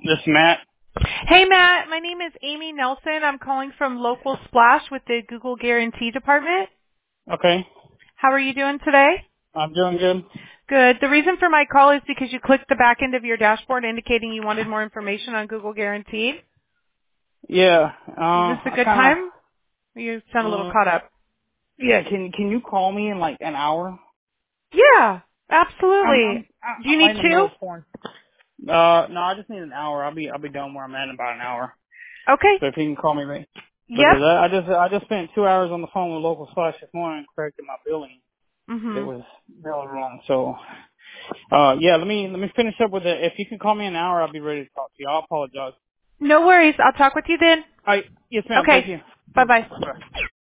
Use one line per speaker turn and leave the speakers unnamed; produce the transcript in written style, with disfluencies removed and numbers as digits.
This Matt.
Hey, Matt. My name is Amy Nelson. I'm calling from Local Splash with the Google Guarantee Department.
Okay.
How are you doing today?
I'm doing good.
Good. The reason for my call is because you clicked the back end of your dashboard indicating you wanted more information on Google Guaranteed.
Yeah.
Is this a
I
good
kind
time? You sound a little
of.
caught up.
Yeah. Can you call me in like an hour?
Yeah,
I'm
absolutely.
I'm
Do you
I'm
need
right in the middle
two?
of pouring. No, I just need an hour. I'll be done where I'm at in about an hour.
Okay.
So if you can call me right. Because
Yep.
I just spent 2 hours on the phone with Local Slash this morning correcting my billing. It
Mhm.
was really wrong. So yeah, let me finish up with it. If you can call me in an hour, I'll be ready to talk to you. I apologize.
No worries. I'll talk with you then.
All right. Yes, ma'am. Thank
Okay.
you.
Bye-bye.
Bye.